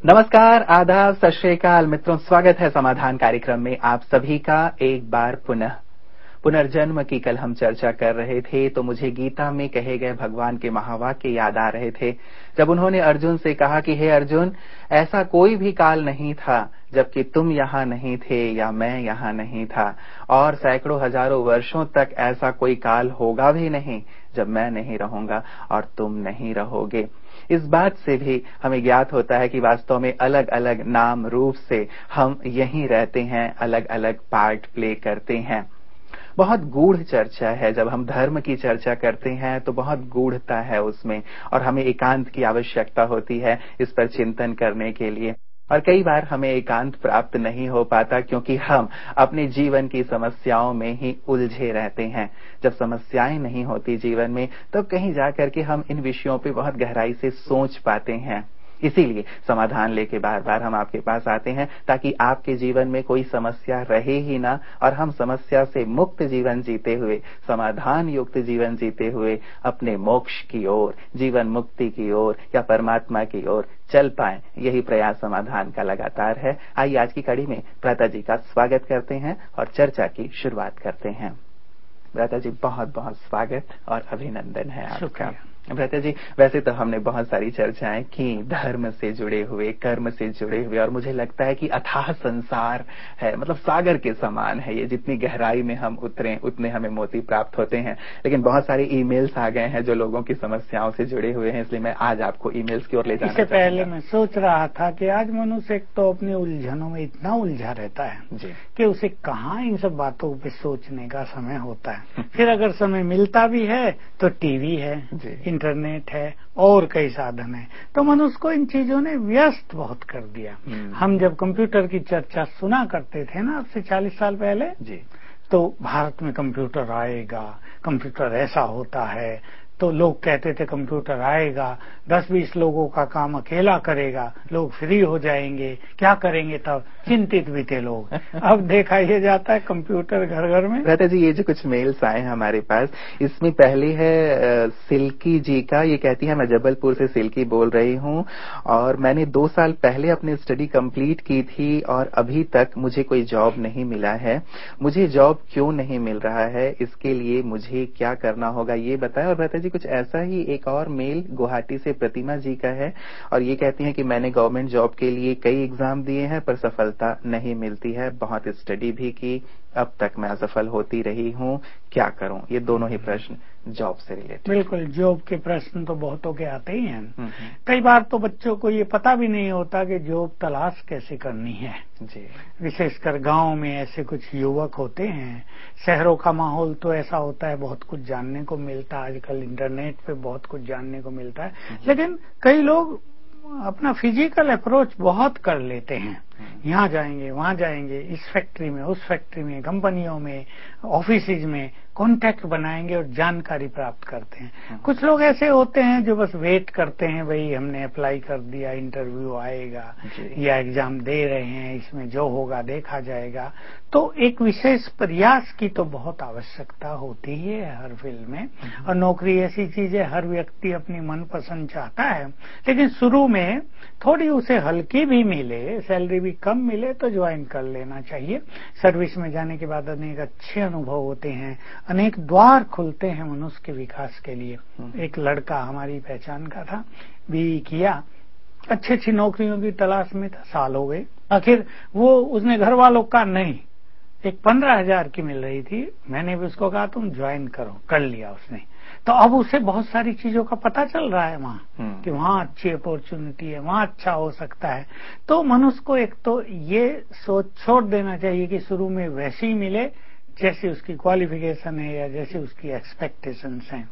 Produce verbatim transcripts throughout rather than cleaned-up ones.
नमस्कार, आदाब, सत श्री अकाल मित्रों, स्वागत है समाधान कार्यक्रम में आप सभी का एक बार पुनः। पुनर्जन्म की कल हम चर्चा कर रहे थे तो मुझे गीता में कहे गए भगवान के महावाक्य याद आ रहे थे, जब उन्होंने अर्जुन से कहा कि हे अर्जुन, ऐसा कोई भी काल नहीं था जबकि तुम यहाँ नहीं थे या मैं यहाँ नहीं था, और सैकड़ों हजारों वर्षों तक ऐसा कोई काल होगा भी नहीं जब मैं नहीं रहूंगा और तुम नहीं रहोगे। इस बात से भी हमें ज्ञात होता है कि वास्तव में अलग अलग नाम रूप से हम यहीं रहते हैं, अलग अलग पार्ट प्ले करते हैं। बहुत गूढ़ चर्चा है, जब हम धर्म की चर्चा करते हैं तो बहुत गूढ़ता है उसमें, और हमें एकांत की आवश्यकता होती है इस पर चिंतन करने के लिए। और कई बार हमें एकांत प्राप्त नहीं हो पाता क्योंकि हम अपने जीवन की समस्याओं में ही उलझे रहते हैं। जब समस्याएं नहीं होती जीवन में, तब कहीं जाकर के हम इन विषयों पे बहुत गहराई से सोच पाते हैं। इसीलिए समाधान लेके बार बार हम आपके पास आते हैं, ताकि आपके जीवन में कोई समस्या रहे ही ना, और हम समस्या से मुक्त जीवन जीते हुए, समाधान युक्त जीवन जीते हुए अपने मोक्ष की ओर, जीवन मुक्ति की ओर या परमात्मा की ओर चल पाए। यही प्रयास समाधान का लगातार है। आइए आज की कड़ी में भ्राता जी का स्वागत करते हैं और चर्चा की शुरुआत करते हैं। भ्राता जी, बहुत बहुत स्वागत और अभिनंदन है आपका। भ्राता जी, वैसे तो हमने बहुत सारी चर्चाएं की धर्म से जुड़े हुए, कर्म से जुड़े हुए, और मुझे लगता है कि अथाह संसार है, मतलब सागर के समान है ये। जितनी गहराई में हम उतरे उतने हमें मोती प्राप्त होते हैं। लेकिन बहुत सारे ईमेल्स आ गए हैं जो लोगों की समस्याओं से जुड़े हुए हैं, इसलिए मैं आज आपको ईमेल्स की ओर ले जाना इससे चाहूंगा। पहले मैं सोच रहा था कि आज मनुष्य एक तो अपनी उलझनों में इतना उलझा रहता है जी। कि उसे कहाँ इन सब बातों पे सोचने का समय होता है। फिर अगर समय मिलता भी है तो टीवी है, इंटरनेट है और कई साधन है, तो मनुष्य को इन चीजों ने व्यस्त बहुत कर दिया। हम जब कंप्यूटर की चर्चा सुना करते थे ना अब से चालीस साल पहले जी, तो भारत में कंप्यूटर आएगा, कंप्यूटर ऐसा होता है, तो लोग कहते थे कंप्यूटर आएगा, दस बीस लोगों का काम अकेला करेगा, लोग फ्री हो जाएंगे, क्या करेंगे तब, चिंतित भी थे लोग। अब देखा ये जाता है कंप्यूटर घर घर में। भ्राता जी, ये जो कुछ मेल्स आए हैं हमारे पास, इसमें पहली है सिल्की जी का। ये कहती है, मैं जबलपुर से सिल्की बोल रही हूँ और मैंने दो साल पहले अपनी स्टडी कंप्लीट की थी और अभी तक मुझे कोई जॉब नहीं मिला है। मुझे जॉब क्यों नहीं मिल रहा है, इसके लिए मुझे क्या करना होगा, ये बताएं। और भ्राता जी, कुछ ऐसा ही एक और मेल गुवाहाटी से प्रतिमा जी का है, और ये कहती हैं कि मैंने गवर्नमेंट जॉब के लिए कई एग्जाम दिए हैं पर सफलता नहीं मिलती है, बहुत स्टडी भी की, अब तक मैं असफल होती रही हूँ, क्या करूं। ये दोनों ही प्रश्न जॉब से रिलेटेड। बिल्कुल, जॉब के प्रश्न तो बहुतों के आते ही हैं। कई बार तो बच्चों को ये पता भी नहीं होता कि जॉब तलाश कैसे करनी है जी। विशेषकर गांव में ऐसे कुछ युवक होते हैं। शहरों का माहौल तो ऐसा होता है, बहुत कुछ जानने को मिलता है, आजकल इंटरनेट पे बहुत कुछ जानने को मिलता है, लेकिन कई लोग अपना फिजिकल अप्रोच बहुत कर लेते हैं। यहाँ जाएंगे, वहाँ जाएंगे, इस फैक्ट्री में, उस फैक्ट्री में, कंपनियों में, ऑफिसेज में कॉन्टैक्ट बनाएंगे और जानकारी प्राप्त करते हैं। कुछ लोग ऐसे होते हैं जो बस वेट करते हैं, भाई हमने अप्लाई कर दिया, इंटरव्यू आएगा या एग्जाम दे रहे हैं, इसमें जो होगा देखा जाएगा। तो एक विशेष प्रयास की तो बहुत आवश्यकता होती ही है हर फील्ड में, और नौकरी ऐसी चीज है हर व्यक्ति अपनी मनपसंद चाहता है, लेकिन शुरू में थोड़ी उसे हल्की भी मिले, सैलरी भी कम मिले तो ज्वाइन कर लेना चाहिए। सर्विस में जाने के बाद अनेक अच्छे अनुभव होते हैं, अनेक द्वार खुलते हैं मनुष्य के विकास के लिए। एक लड़का हमारी पहचान का था, बीई किया, अच्छी अच्छी नौकरियों की तलाश में था, साल हो गए, आखिर वो उसने घर वालों का नहीं, एक पंद्रह हजार की मिल रही थी, मैंने भी उसको कहा तुम ज्वाइन करो, कर लिया उसने। तो अब उसे बहुत सारी चीजों का पता चल रहा है वहाँ कि वहाँ अच्छी अपॉर्चुनिटी है, वहाँ अच्छा हो सकता है। तो मनुष्य को एक तो ये सोच छोड़ देना चाहिए कि शुरू में वैसी ही मिले जैसी उसकी क्वालिफिकेशन है या जैसी उसकी एक्सपेक्टेशंस हैं।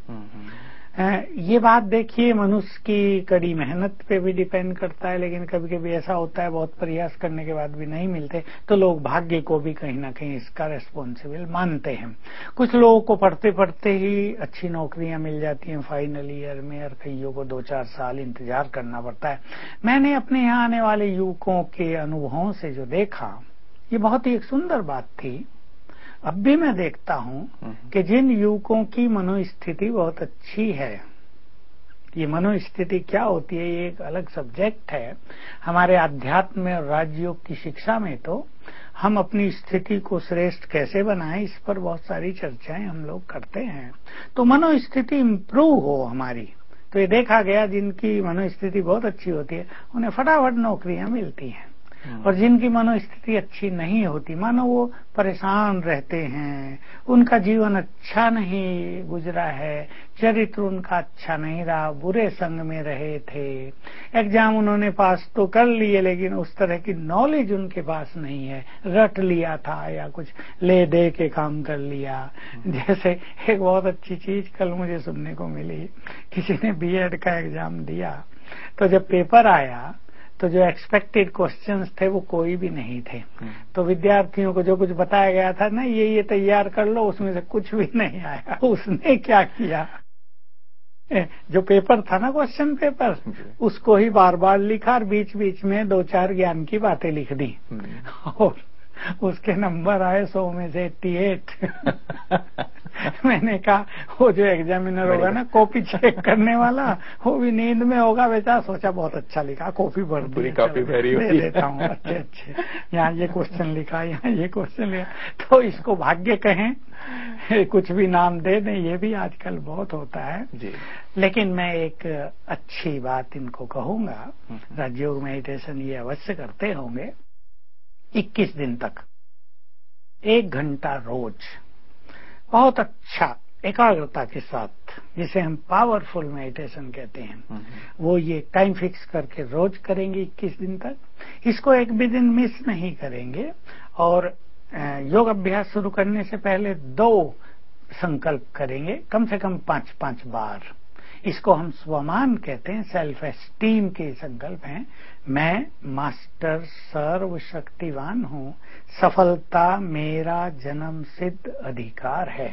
ये बात देखिए मनुष्य की कड़ी मेहनत पे भी डिपेंड करता है, लेकिन कभी कभी ऐसा होता है बहुत प्रयास करने के बाद भी नहीं मिलते, तो लोग भाग्य को भी कहीं ना कहीं इसका रेस्पॉन्सिबल मानते हैं। कुछ लोगों को पढ़ते पढ़ते ही अच्छी नौकरियां मिल जाती हैं फाइनल ईयर में, और कईयों को दो चार साल इंतजार करना पड़ता है। मैंने अपने यहाँ आने वाले युवकों के अनुभवों से जो देखा, ये बहुत ही एक सुंदर बात थी। अब भी मैं देखता हूं कि जिन युवकों की मनोस्थिति बहुत अच्छी है, ये मनोस्थिति क्या होती है, ये एक अलग सब्जेक्ट है। हमारे आध्यात्म और राजयोग की शिक्षा में तो हम अपनी स्थिति को श्रेष्ठ कैसे बनाएं, इस पर बहुत सारी चर्चाएं हम लोग करते हैं। तो मनोस्थिति इम्प्रूव हो हमारी, तो ये देखा गया जिनकी मनोस्थिति बहुत अच्छी होती है उन्हें फटाफट नौकरियां मिलती हैं, और जिनकी मनोस्थिति अच्छी नहीं होती, मानो वो परेशान रहते हैं, उनका जीवन अच्छा नहीं गुजरा है, चरित्र उनका अच्छा नहीं रहा, बुरे संग में रहे थे, एग्जाम उन्होंने पास तो कर लिए लेकिन उस तरह की नॉलेज उनके पास नहीं है, रट लिया था या कुछ ले दे के काम कर लिया। जैसे एक बहुत अच्छी चीज कल मुझे सुनने को मिली, किसी ने बीएड का एग्जाम दिया, तो जब पेपर आया तो जो एक्सपेक्टेड क्वेश्चंस थे वो कोई भी नहीं थे। तो विद्यार्थियों को जो कुछ बताया गया था ना, ये ये तैयार कर लो, उसमें से कुछ भी नहीं आया। उसने क्या किया, जो पेपर था ना क्वेश्चन पेपर, उसको ही बार बार लिखा और बीच बीच में दो चार ज्ञान की बातें लिख दी, और उसके नंबर आए सौ में से एट्टी एट। मैंने कहा वो जो एग्जामिनर होगा ना कॉपी चेक करने वाला, वो भी नींद में होगा, बेचारा सोचा बहुत अच्छा लिखा, कॉपी भर दी, कॉपी भरी दे देता हूँ, अच्छे अच्छे यहाँ ये क्वेश्चन लिखा, यहाँ ये क्वेश्चन लिखा। तो इसको भाग्य कहें, कुछ भी नाम दे दें, ये भी आजकल बहुत होता है जी। लेकिन मैं एक अच्छी बात इनको कहूंगा, राजयोग मेडिटेशन ये अवश्य करते होंगे, इक्कीस दिन तक एक घंटा रोज बहुत अच्छा एकाग्रता के साथ, जिसे हम पावरफुल मेडिटेशन कहते हैं, वो ये टाइम फिक्स करके रोज करेंगे इक्कीस दिन तक। इसको एक भी दिन मिस नहीं करेंगे, और योग अभ्यास शुरू करने से पहले दो संकल्प करेंगे, कम से कम पांच पांच बार। इसको हम स्वमान कहते हैं, सेल्फ एस्टीम के संकल्प हैं। मैं मास्टर सर्वशक्तिवान हूं, सफलता मेरा जन्म सिद्ध अधिकार है।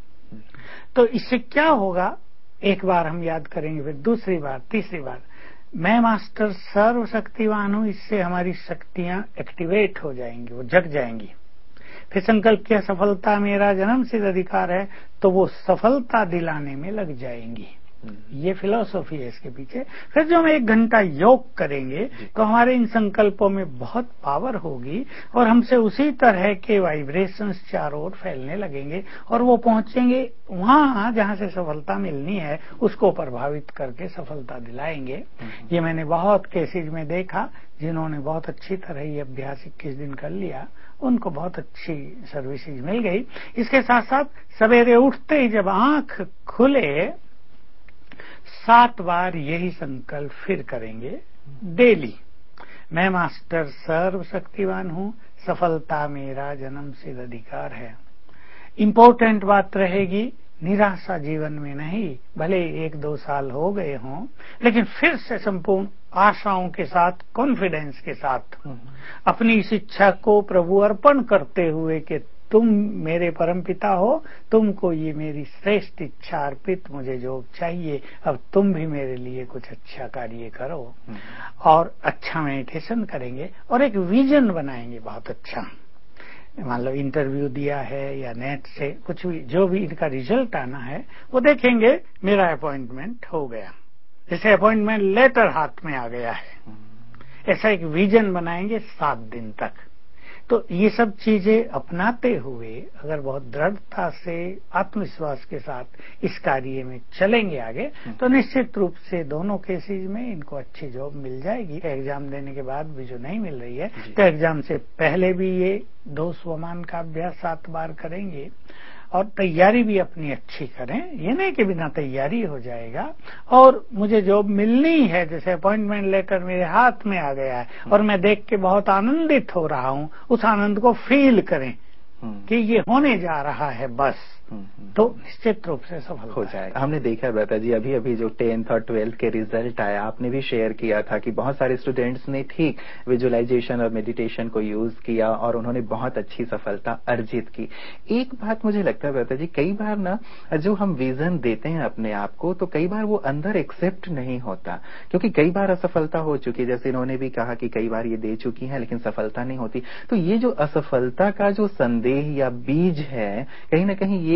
तो इससे क्या होगा, एक बार हम याद करेंगे, फिर दूसरी बार, तीसरी बार, मैं मास्टर सर्वशक्तिवान हूं, इससे हमारी शक्तियां एक्टिवेट हो जाएंगी, वो जग जाएंगी। फिर संकल्प किया सफलता मेरा जन्म सिद्ध अधिकार है, तो वो सफलता दिलाने में लग जाएंगी। ये फिलॉसफी है इसके पीछे। फिर जो हम एक घंटा योग करेंगे तो हमारे इन संकल्पों में बहुत पावर होगी, और हमसे उसी तरह के वाइब्रेशंस चारों ओर फैलने लगेंगे, और वो पहुंचेंगे वहां जहां से सफलता मिलनी है, उसको प्रभावित करके सफलता दिलाएंगे। ये मैंने बहुत केसेज में देखा, जिन्होंने बहुत अच्छी तरह ये अभ्यास इक्कीस दिन कर लिया, उनको बहुत अच्छी सर्विसेज मिल गई। इसके साथ साथ सवेरे उठते ही जब आंख खुले, सात बार यही संकल्प फिर करेंगे डेली। मैं मास्टर सर्वशक्तिवान हूं, सफलता मेरा जन्म सिद्ध अधिकार है। इम्पोर्टेंट बात रहेगी, निराशा जीवन में नहीं, भले एक दो साल हो गए हों, लेकिन फिर से संपूर्ण आशाओं के साथ, कॉन्फिडेंस के साथ अपनी इस इच्छा को प्रभु अर्पण करते हुए कि तुम मेरे परमपिता हो, तुमको ये मेरी श्रेष्ठ इच्छा अर्पित, मुझे जो चाहिए, अब तुम भी मेरे लिए कुछ अच्छा कार्य करो। और अच्छा मेडिटेशन करेंगे और एक विजन बनाएंगे बहुत अच्छा। मान लो इंटरव्यू दिया है या नेट से कुछ भी, जो भी इनका रिजल्ट आना है वो देखेंगे, मेरा अपॉइंटमेंट हो गया, जैसे अपॉइंटमेंट लेटर हाथ में आ गया है, ऐसा एक विजन बनाएंगे सात दिन तक। तो ये सब चीजें अपनाते हुए अगर बहुत दृढ़ता से आत्मविश्वास के साथ इस कार्य में चलेंगे आगे, तो निश्चित रूप से दोनों केसेज में इनको अच्छी जॉब मिल जाएगी। एग्जाम देने के बाद भी जो नहीं मिल रही है, तो एग्जाम से पहले भी ये दो स्वमान का अभ्यास सात बार करेंगे, और तैयारी भी अपनी अच्छी करें। ये नहीं कि बिना तैयारी हो जाएगा और मुझे जॉब मिलनी है, जैसे अपॉइंटमेंट लेटर मेरे हाथ में आ गया है और मैं देख के बहुत आनंदित हो रहा हूं, उस आनंद को फील करें कि ये होने जा रहा है, बस तो निश्चित रूप से सफल हो जाएगा। हमने देखा ब्रता जी, अभी अभी जो टेंथ और ट्वेल्थ के रिजल्ट आया, आपने भी शेयर किया था कि बहुत सारे स्टूडेंट्स ने ठीक विजुअलाइजेशन और मेडिटेशन को यूज किया और उन्होंने बहुत अच्छी सफलता अर्जित की। एक बात मुझे लगता है ब्रता जी, कई बार ना जो हम विजन देते हैं अपने आप को, तो कई बार वो अंदर एक्सेप्ट नहीं होता, क्योंकि कई बार असफलता हो चुकी है। जैसे इन्होंने भी कहा कि कई बार ये दे चुकी है लेकिन सफलता नहीं होती। तो ये जो असफलता का जो संदेह या बीज है, कहीं ना कहीं ये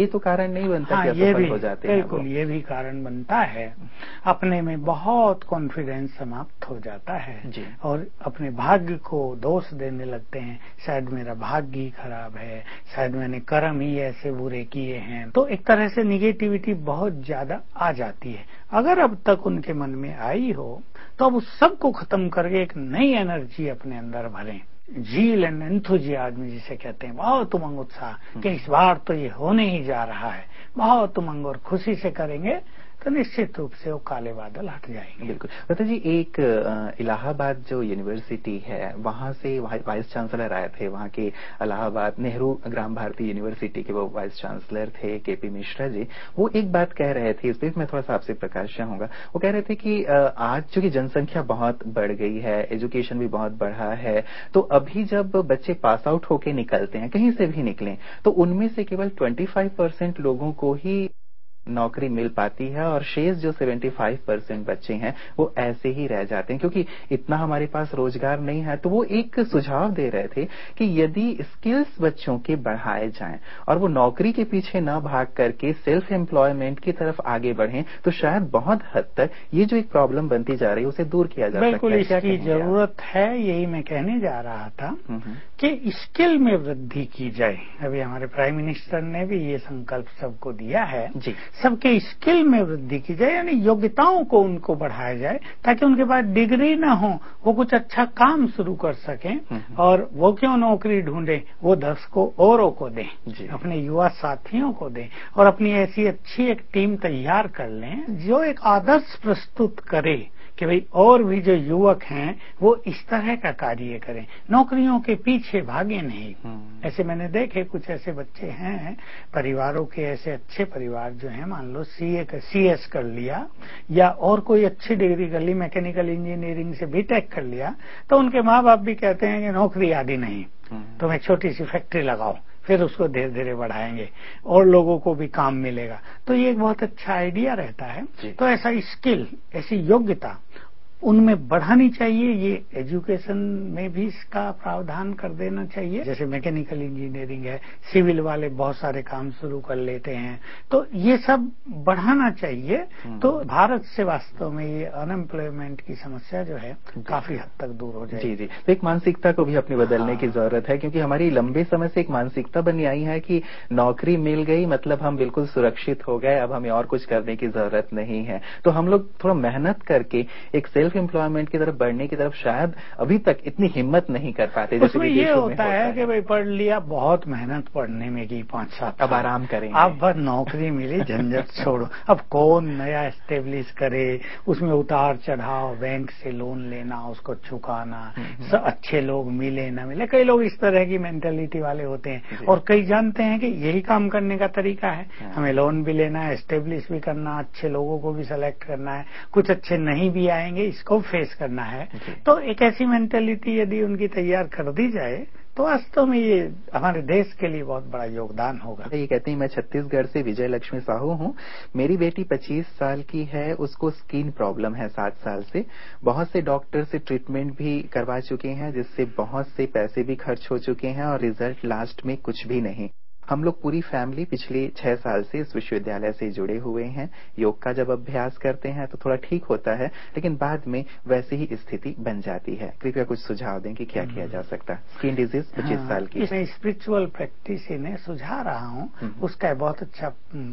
ये तो कारण नहीं बनता हाँ, कि ये असफल भी हो जाते हैं? बिल्कुल ये भी कारण बनता है। अपने में बहुत कॉन्फिडेंस समाप्त हो जाता है जी। और अपने भाग्य को दोष देने लगते हैं, शायद मेरा भाग्य ही खराब है, शायद मैंने कर्म ही ऐसे बुरे किए हैं। तो एक तरह से निगेटिविटी बहुत ज्यादा आ जाती है। अगर अब तक उनके मन में आई हो तो अब उस सब को खत्म करके एक नई एनर्जी अपने अंदर भरें। झील एंड एंथुजियाज्म जिसे कहते हैं, बहुत उमंग उत्साह कि इस बार तो ये होने ही जा रहा है, बहुत उमंग और खुशी से करेंगे तो निश्चित रूप से वो काले बादल हट जाएंगे। बिल्कुल। डॉक्टर जी, एक इलाहाबाद जो यूनिवर्सिटी है वहां से वाइस चांसलर आए थे, वहां के इलाहाबाद नेहरू ग्राम भारती यूनिवर्सिटी के वो वाइस चांसलर थे केपी मिश्रा जी। वो एक बात कह रहे थे, इस पर मैं थोड़ा सा आपसे प्रकाश चाहूंगा। वो कह रहे थे कि आज चूंकि जनसंख्या बहुत बढ़ गई है, एजुकेशन भी बहुत बढ़ा है, तो अभी जब बच्चे पास आउट होके निकलते हैं, कहीं से भी निकलें, तो उनमें से केवल पच्चीस परसेंट लोगों को ही नौकरी मिल पाती है और शेष जो पचहत्तर परसेंट बच्चे हैं वो ऐसे ही रह जाते हैं क्योंकि इतना हमारे पास रोजगार नहीं है। तो वो एक सुझाव दे रहे थे कि यदि स्किल्स बच्चों के बढ़ाए जाएं और वो नौकरी के पीछे ना भाग करके सेल्फ एम्प्लॉयमेंट की तरफ आगे बढ़ें तो शायद बहुत हद तक ये जो एक प्रॉब्लम बनती जा रही है उसे दूर किया जा सकता है। बिल्कुल इसकी जरूरत है, यही मैं कहने जा रहा था कि स्किल में वृद्धि की जाए। अभी हमारे प्राइम मिनिस्टर ने भी ये संकल्प सबको दिया है, सबके स्किल में वृद्धि की जाए, यानी योग्यताओं को उनको बढ़ाया जाए ताकि उनके पास डिग्री ना हो, वो कुछ अच्छा काम शुरू कर सकें और वो क्यों नौकरी ढूंढे, वो दस को औरों को दें, अपने युवा साथियों को दें और अपनी ऐसी अच्छी एक टीम तैयार कर लें जो एक आदर्श प्रस्तुत करे कि भाई और भी जो युवक हैं वो इस तरह का कार्य करें, नौकरियों के पीछे भागे नहीं। ऐसे मैंने देखे कुछ ऐसे बच्चे हैं परिवारों के, ऐसे अच्छे परिवार जो हैं, मान लो सीए का सीएस कर लिया या और कोई अच्छी डिग्री कर ली, मैकेनिकल इंजीनियरिंग से बीटेक कर लिया, तो उनके माँ बाप भी कहते हैं कि नौकरी आदि नहीं, तुम एक छोटी सी फैक्ट्री लगाओ, फिर उसको धीरे धीरे बढ़ाएंगे और लोगों को भी काम मिलेगा। तो ये एक बहुत अच्छा आइडिया रहता है। तो ऐसा स्किल, ऐसी योग्यता उनमें बढ़ानी चाहिए। ये एजुकेशन में भी इसका प्रावधान कर देना चाहिए। जैसे मैकेनिकल इंजीनियरिंग है, सिविल वाले बहुत सारे काम शुरू कर लेते हैं, तो ये सब बढ़ाना चाहिए। तो भारत से वास्तव में ये अनएम्प्लॉयमेंट की समस्या जो है काफी हद तक दूर हो जाएगी। जी जी, तो एक मानसिकता को भी अपनी बदलने की जरूरत है क्योंकि हमारी लंबे समय से एक मानसिकता बनी आई है कि नौकरी मिल गई मतलब हम बिल्कुल सुरक्षित हो गए, अब हमें और कुछ करने की जरूरत नहीं है। तो हम लोग थोड़ा मेहनत करके एक सेल्फ एम्प्लॉयमेंट की तरफ बढ़ने की तरफ शायद अभी तक इतनी हिम्मत नहीं कर पाते जैसे उसमें ये होता है कि भाई पढ़ लिया, बहुत मेहनत पढ़ने में की पांच सात, अब आराम करेंगे, अब बस नौकरी मिली, झंझट छोड़ो। अब कौन नया एस्टेब्लिश करे, उसमें उतार चढ़ाव, बैंक से लोन लेना, उसको चुकाना, सब अच्छे लोग मिले ना मिले। कई लोग इस तरह की मेंटेलिटी वाले होते हैं और कई जानते हैं कि यही काम करने का तरीका है, हमें लोन भी लेना है, एस्टेब्लिश भी करना, अच्छे लोगों को भी सेलेक्ट करना है, कुछ अच्छे नहीं भी आएंगे इसको फेस करना है। तो एक ऐसी मेंटेलिटी यदि उनकी तैयार कर दी जाए तो वास्तव में ये हमारे देश के लिए बहुत बड़ा योगदान होगा। ये कहते हैं मैं छत्तीसगढ़ से विजय लक्ष्मी साहू हूँ, मेरी बेटी पच्चीस साल की है, उसको स्किन प्रॉब्लम है सात साल से, बहुत से डॉक्टर से ट्रीटमेंट भी करवा चुके हैं जिससे बहुत से पैसे भी खर्च हो चुके हैं और रिजल्ट लास्ट में कुछ भी नहीं। हम लोग पूरी फैमिली पिछले छह साल से इस विश्वविद्यालय से जुड़े हुए हैं। योग का जब अभ्यास करते हैं तो थोड़ा ठीक होता है लेकिन बाद में वैसी ही स्थिति बन जाती है। कृपया कुछ सुझाव दें कि क्या किया जा सकता है। स्किन डिजीज पच्चीस हाँ, साल की मैं स्पिरिचुअल प्रैक्टिस इन्हें सुझा रहा हूँ, उसका बहुत अच्छा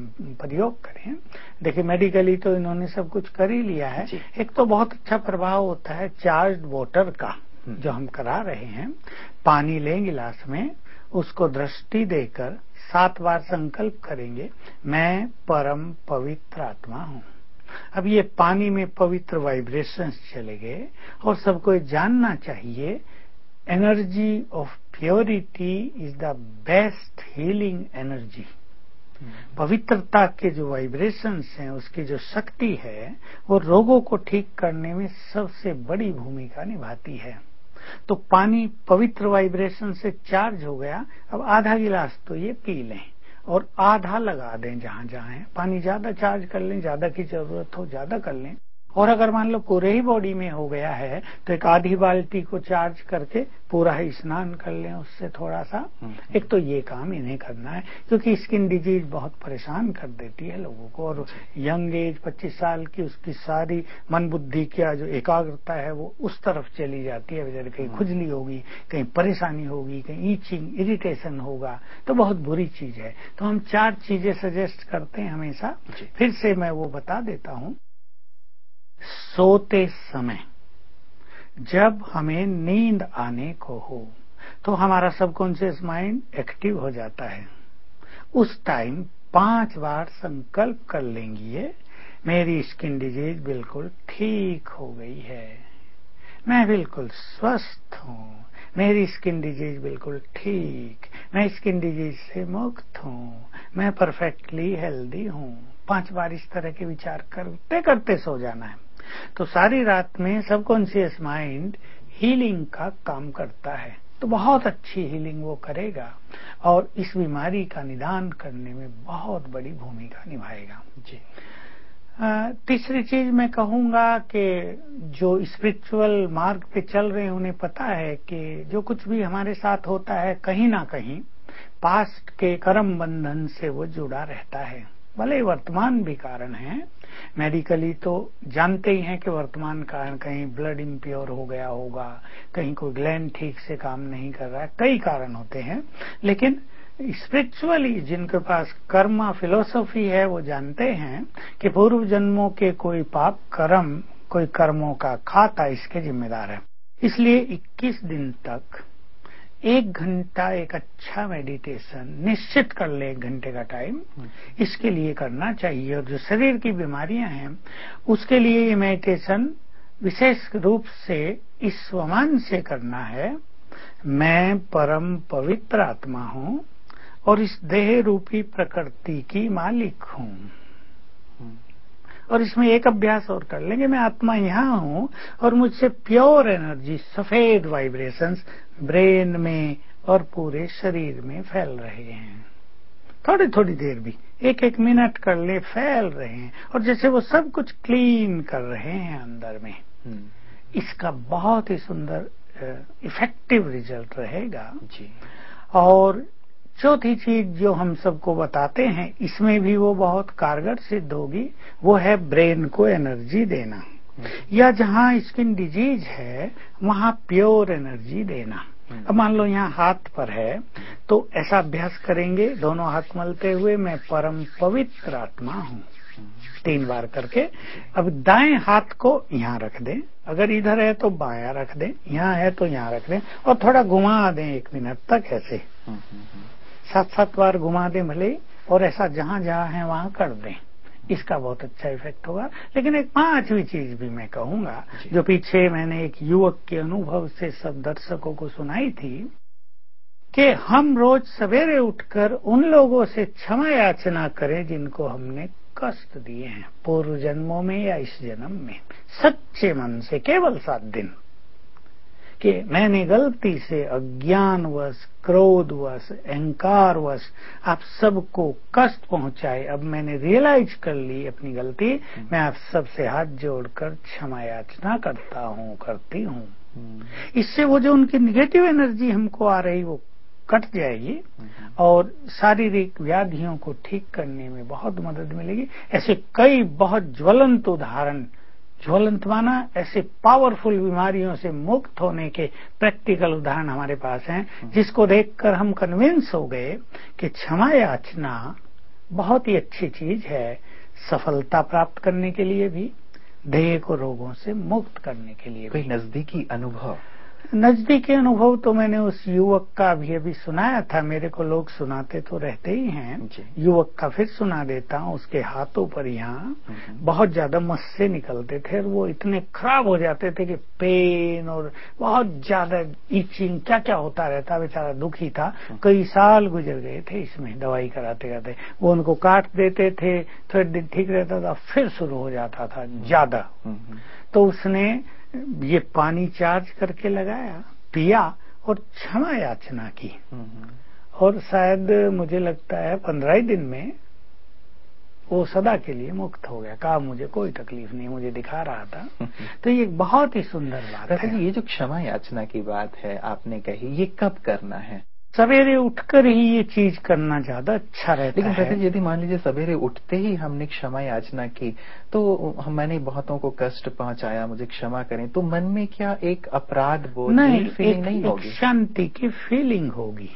प्रयोग करें। देखिए मेडिकली तो इन्होंने सब कुछ कर ही लिया है। एक तो बहुत अच्छा प्रभाव होता है चार्ज वाटर का जो हम करा रहे हैं। पानी लें गिलास में, उसको दृष्टि देकर सात बार संकल्प करेंगे, मैं परम पवित्र आत्मा हूँ। अब ये पानी में पवित्र वाइब्रेशंस चले गए और सबको जानना चाहिए energy of purity is the best healing energy. पवित्रता के जो वाइब्रेशंस हैं, उसकी जो शक्ति है वो रोगों को ठीक करने में सबसे बड़ी भूमिका निभाती है। तो पानी पवित्र वाइब्रेशन से चार्ज हो गया, अब आधा गिलास तो ये पी लें और आधा लगा दें जहां जहां है। पानी ज्यादा चार्ज कर लें, ज्यादा की जरूरत हो ज्यादा कर लें, और अगर मान लो पूरे ही बॉडी में हो गया है तो एक आधी बाल्टी को चार्ज करके पूरा ही स्नान कर लें उससे थोड़ा सा। एक तो ये काम इन्हें करना है, क्योंकि स्किन डिजीज बहुत परेशान कर देती है लोगों को, और यंग एज पच्चीस साल की उसकी सारी मन बुद्धि का जो एकाग्रता है वो उस तरफ चली जाती है। बेचारे कहीं खुजली होगी, कहीं परेशानी होगी, कहीं ईचिंग इरिटेशन होगा, तो बहुत बुरी चीज है। तो हम चार चीजें सजेस्ट करते हैं हमेशा, फिर से मैं वो बता देता हूं। सोते समय जब हमें नींद आने को हो तो हमारा सबकॉन्शियस माइंड एक्टिव हो जाता है। उस टाइम पांच बार संकल्प कर लेंगी, मेरी स्किन डिजीज बिल्कुल ठीक हो गई है, मैं बिल्कुल स्वस्थ हूँ, मेरी स्किन डिजीज बिल्कुल ठीक, मैं स्किन डिजीज से मुक्त हूँ, मैं परफेक्टली हेल्दी हूँ। पांच बार इस तरह के विचार करते करते सो जाना है। तो सारी रात में सबकॉन्शियस माइंड हीलिंग का काम करता है, तो बहुत अच्छी हीलिंग वो करेगा और इस बीमारी का निदान करने में बहुत बड़ी भूमिका निभाएगा। जी। तीसरी चीज मैं कहूंगा कि जो स्पिरिचुअल मार्ग पे चल रहे हैं उन्हें पता है कि जो कुछ भी हमारे साथ होता है कहीं ना कहीं पास्ट के कर्म बंधन से वो जुड़ा रहता है। भले वर्तमान भी कारण है, मेडिकली तो जानते ही हैं कि वर्तमान कारण कहीं ब्लड इम्प्योर हो गया होगा, कहीं कोई ग्लैंड ठीक से काम नहीं कर रहा है, कई कारण होते हैं। लेकिन स्पिरिचुअली जिनके पास कर्मा फिलोसॉफी है वो जानते हैं कि पूर्व जन्मों के कोई पाप कर्म, कोई कर्मों का खाता इसके जिम्मेदार है। इसलिए इक्कीस दिन तक एक घंटा एक अच्छा मेडिटेशन निश्चित कर ले, एक घंटे का टाइम इसके लिए करना चाहिए। और जो शरीर की बीमारियां हैं उसके लिए ये मेडिटेशन विशेष रूप से इस स्वमान से करना है, मैं परम पवित्र आत्मा हूं और इस देह रूपी प्रकृति की मालिक हूं। और इसमें एक अभ्यास और कर लेंगे, मैं आत्मा यहाँ हूं और मुझसे प्योर एनर्जी, सफेद वाइब्रेशंस ब्रेन में और पूरे शरीर में फैल रहे हैं। थोड़ी थोड़ी देर भी एक एक मिनट कर ले, फैल रहे हैं और जैसे वो सब कुछ क्लीन कर रहे हैं अंदर में। इसका बहुत ही सुंदर इफेक्टिव रिजल्ट रहेगा जी। और चौथी चीज जो हम सबको बताते हैं इसमें भी वो बहुत कारगर सिद्ध होगी, वो है ब्रेन को एनर्जी देना, या जहां स्किन डिजीज है वहां प्योर एनर्जी देना। अब मान लो यहाँ हाथ पर है तो ऐसा अभ्यास करेंगे, दोनों हाथ मलते हुए, मैं परम पवित्र आत्मा हूँ, तीन बार करके। अब दाएं हाथ को यहाँ रख दें, अगर इधर है तो बायां रख दें, यहाँ है तो यहाँ रख दें और थोड़ा घुमा दें एक मिनट तक, ऐसे सात सात बार घुमा दें भले, और ऐसा जहां जहां है वहां कर दें। इसका बहुत अच्छा इफेक्ट होगा। लेकिन एक पांचवी चीज भी मैं कहूंगा जो पीछे मैंने एक युवक के अनुभव से सब दर्शकों को सुनाई थी, कि हम रोज सवेरे उठकर उन लोगों से क्षमा याचना करें जिनको हमने कष्ट दिए हैं पूर्व जन्मों में या इस जन्म में, सच्चे मन से, केवल सात दिन, कि मैंने गलती से अज्ञानवश, क्रोधवश, अहंकारवश आप सबको कष्ट पहुंचाए, अब मैंने रियलाइज कर ली अपनी गलती, मैं आप सबसे हाथ जोड़कर क्षमा याचना करता हूँ, करती हूँ। इससे वो जो उनकी निगेटिव एनर्जी हमको आ रही वो कट जाएगी और शारीरिक व्याधियों को ठीक करने में बहुत मदद मिलेगी। ऐसे कई बहुत ज्वलंत उदाहरण, ज्वलंत माना ऐसे पावरफुल बीमारियों से मुक्त होने के प्रैक्टिकल उदाहरण हमारे पास हैं, जिसको देखकर हम कन्विंस हो गए कि क्षमा याचना बहुत ही अच्छी चीज है, सफलता प्राप्त करने के लिए भी, देह को रोगों से मुक्त करने के लिए भी। कोई नजदीकी अनुभव? नजदीकी अनुभव तो मैंने उस युवक का भी अभी सुनाया था, मेरे को लोग सुनाते तो रहते ही हैं, युवक का फिर सुना देता हूँ। उसके हाथों पर यहाँ बहुत ज्यादा मस्से निकलते थे और वो इतने खराब हो जाते थे कि पेन और बहुत ज्यादा ईचिंग क्या क्या होता रहता, बेचारा दुखी था। कई साल गुजर गए थे इसमें दवाई कराते कराते, वो उनको काट देते थे, थोड़े दिन ठीक रहता था, फिर शुरू हो जाता था ज्यादा। तो उसने ये पानी चार्ज करके लगाया, पिया और क्षमा याचना की, और शायद मुझे लगता है पंद्रह दिन में वो सदा के लिए मुक्त हो गया, कहा मुझे कोई तकलीफ नहीं, मुझे दिखा रहा था। तो ये बहुत ही सुंदर बात है। ये जो क्षमा याचना की बात है आपने कही, ये कब करना है? सवेरे उठकर ही ये चीज करना ज्यादा अच्छा रहता लेकिन है। लेकिन यदि मान लीजिए सवेरे उठते ही हमने क्षमा याचना की, तो हम मैंने बहुतों को कष्ट पहुंचाया, मुझे क्षमा करें, तो मन में क्या एक अपराध बोध, नहीं, फीलिंग नहीं एक, होगी? एक शांति की फीलिंग होगी।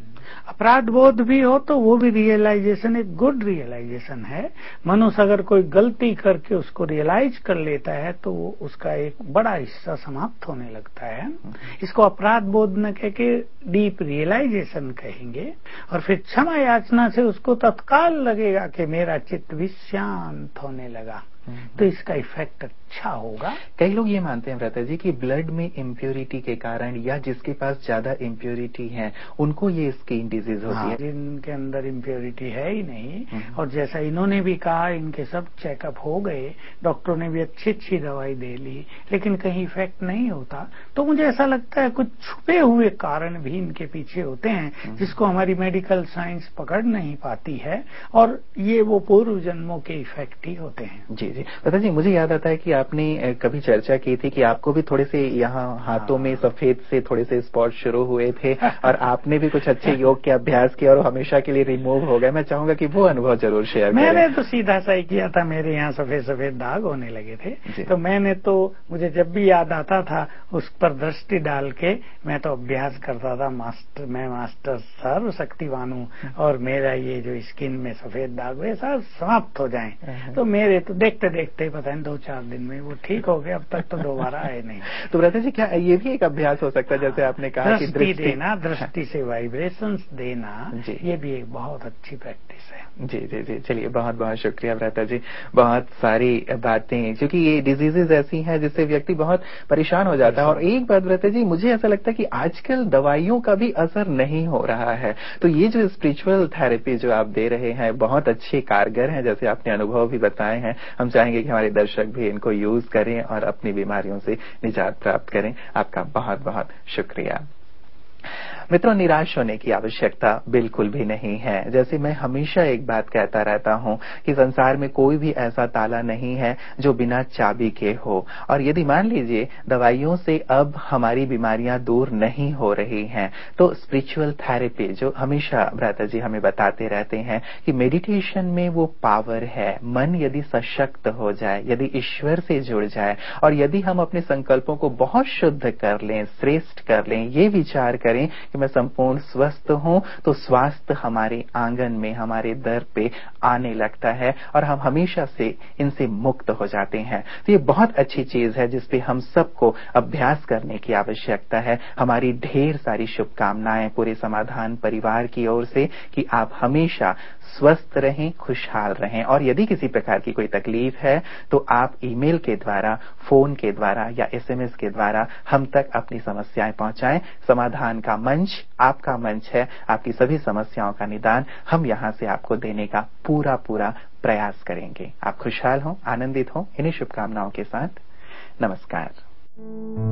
अपराध बोध भी हो तो वो भी रियलाइजेशन एक गुड रियलाइजेशन है। मनुष्य अगर कोई गलती करके उसको रियलाइज कर लेता है तो वो उसका एक बड़ा हिस्सा समाप्त होने लगता है। इसको अपराध बोध न कह के डीप रियलाइजेशन कहेंगे। और फिर क्षमा याचना से उसको तत्काल लगेगा कि मेरा चित्त भी शांत होने लगा, तो इसका इफेक्ट अच्छा होगा। कई लोग ये मानते हैं व्रता जी कि ब्लड में इम्प्योरिटी के कारण या जिसके पास ज्यादा इम्प्योरिटी है उनको ये स्किन डिजीज होती हाँ, है। जिनके अंदर इम्प्योरिटी है ही नहीं, और जैसा इन्होंने भी कहा इनके सब चेकअप हो गए, डॉक्टरों ने भी अच्छी अच्छी दवाई दे ली, लेकिन कहीं इफेक्ट नहीं होता। तो मुझे ऐसा लगता है कुछ छुपे हुए कारण भी इनके पीछे होते हैं जिसको हमारी मेडिकल साइंस पकड़ नहीं पाती है, और ये वो पूर्व जन्मों के इफेक्ट ही होते हैं। जी जी पता जी, मुझे याद आता है कि आपने कभी चर्चा की थी कि आपको भी थोड़े से यहाँ हाथों में सफेद से थोड़े से स्पॉट शुरू हुए थे और आपने भी कुछ अच्छे योग के अभ्यास किए और हमेशा के लिए रिमूव हो गए। मैं चाहूंगा कि वो अनुभव जरूर शेयर करें। मैंने तो सीधा सा ही किया था, मेरे यहाँ सफेद सफेद दाग होने लगे थे, तो मैंने तो मुझे जब भी याद आता था उस पर दृष्टि डाल के मैं तो अभ्यास करता था, मास्टर मैं मास्टर सर्व शक्तिवान हूँ और मेरा ये जो स्किन में सफेद दाग हुए सब समाप्त हो जाएं। तो मेरे तो देखते देखते पता नहीं दो चार दिन में वो ठीक हो गए, अब तक तो दोबारा आए नहीं। तो व्रता जी क्या ये भी एक अभ्यास हो सकता है, जैसे आपने कहा कि दृष्टि देना, दृष्टि से वाइब्रेशंस देना, ये भी एक बहुत अच्छी प्रैक्टिस है। जी जी जी चलिए, बहुत बहुत शुक्रिया व्रता जी। बहुत सारी बातें, क्योंकि ये डिजीजेज ऐसी हैं जिससे व्यक्ति बहुत परेशान हो जाता है। और एक बात व्रता जी, मुझे ऐसा लगता है कि आजकल दवाइयों का भी असर नहीं हो रहा है, तो ये जो स्पिरिचुअल थेरेपी जो आप दे रहे हैं बहुत अच्छे कारगर हैं, जैसे आपने अनुभव भी बताए हैं। हम चाहेंगे कि हमारे दर्शक भी इनको यूज करें और अपनी बीमारियों से निजात प्राप्त करें। आपका बहुत बहुत शुक्रिया। मित्रों, निराश होने की आवश्यकता बिल्कुल भी नहीं है। जैसे मैं हमेशा एक बात कहता रहता हूं कि संसार में कोई भी ऐसा ताला नहीं है जो बिना चाबी के हो। और यदि मान लीजिए दवाइयों से अब हमारी बीमारियां दूर नहीं हो रही हैं, तो स्पिरिचुअल थेरेपी जो हमेशा भ्राता जी हमें बताते रहते हैं कि मेडिटेशन में वो पावर है। मन यदि सशक्त हो जाए, यदि ईश्वर से जुड़ जाए और यदि हम अपने संकल्पों को बहुत शुद्ध कर लें, श्रेष्ठ कर लें, ये विचार करें कि मैं संपूर्ण स्वस्थ हूं, तो स्वास्थ्य हमारे आंगन में, हमारे दर पे आने लगता है और हम हमेशा से इनसे मुक्त हो जाते हैं। तो ये बहुत अच्छी चीज है जिसपे हम सबको अभ्यास करने की आवश्यकता है। हमारी ढेर सारी शुभकामनाएं पूरे समाधान परिवार की ओर से कि आप हमेशा स्वस्थ रहें, खुशहाल रहें। और यदि किसी प्रकार की कोई तकलीफ है तो आप ईमेल के द्वारा, फोन के द्वारा या एसएमएस के द्वारा हम तक अपनी समस्याएं पहुंचाएं। समाधान का मंच आपका मंच है, आपकी सभी समस्याओं का निदान हम यहां से आपको देने का पूरा पूरा प्रयास करेंगे। आप खुशहाल हों, आनंदित हों, इन्हीं शुभकामनाओं के साथ नमस्कार।